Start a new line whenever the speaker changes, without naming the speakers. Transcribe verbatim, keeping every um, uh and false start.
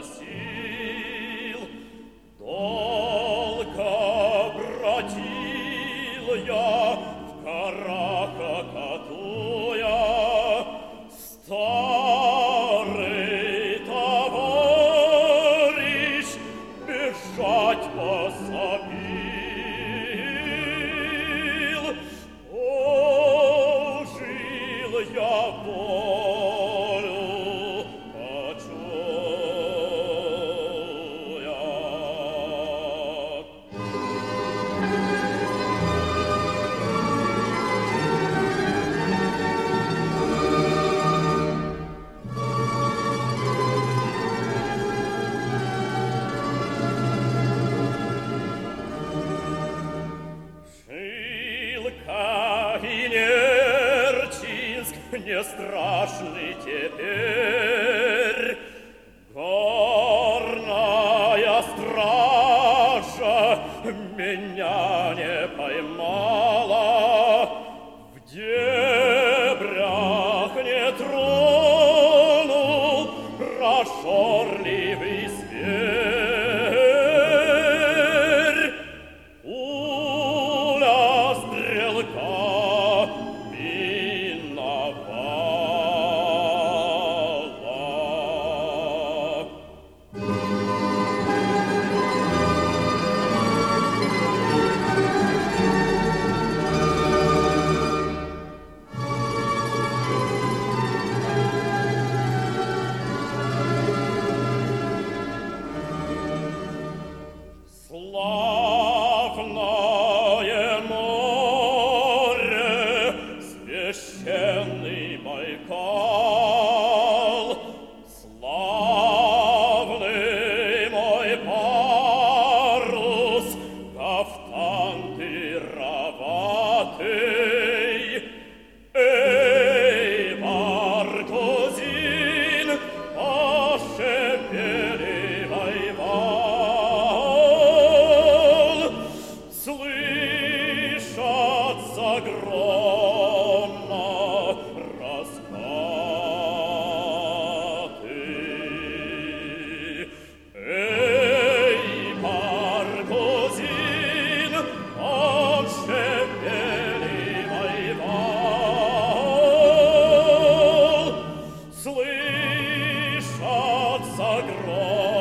сил. Долго бродил я в горах, окатуя старый товарищ бежать пособил. О, жил я волю почуя. Шилка и Нерчинск не страшны теперь. Горная стража меня не поймала, в дебрях не тронул прожорливый зверь. Пуля стрелка миновала. Славное море, священный Байкал, славный мой парус, кафтан пироватый. Эй, Маркузин, пошепеливай вал. Слышатся громно раскаты. Эй, Маркузин, пошепеливай вал. Слышатся громно